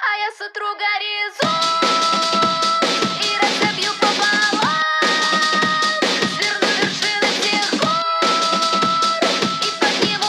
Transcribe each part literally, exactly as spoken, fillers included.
А я сотру горизонт и разобью пополам, сверну вершины всех гор и подниму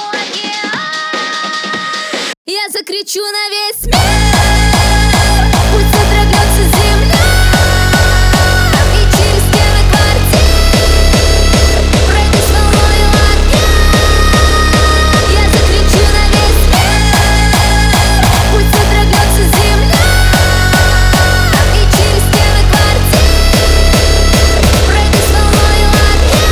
океан. Я закричу на весь мир, пусть содрогнется земля, и через стены квартир пройдусь волною огня. Я закричу на весь мир, пусть содрогнется земля, и через стены квартир пройдусь волною огня.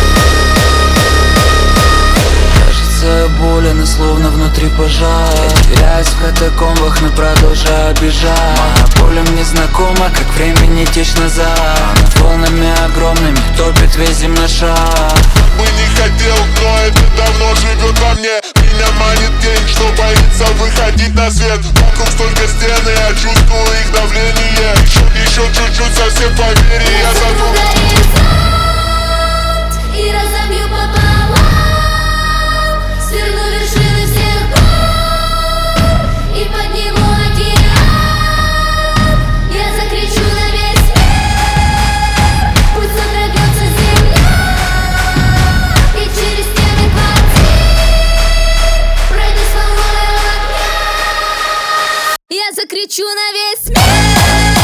Кажется, я болен и словно внутри пожар. Теряюсь в катакомбах, но продолжаю бежать. Моя боль мне знакома, как времени течь назад. Она волнами огромными топит весь земной шар. Бы не хотел, но это давно живет во мне. Меня манит тень, что боится выходить на свет. Вокруг столько стен, и я чувствую их давление. Еще, еще чуть-чуть, совсем поверь, и я сотру сотру горизонт и разобью пополам, сверну вершины всех гор и подниму океан. Я закричу на весь мир, пусть содрогнется земля, и через стены квартир пройдусь волною огня. Я закричу на весь мир.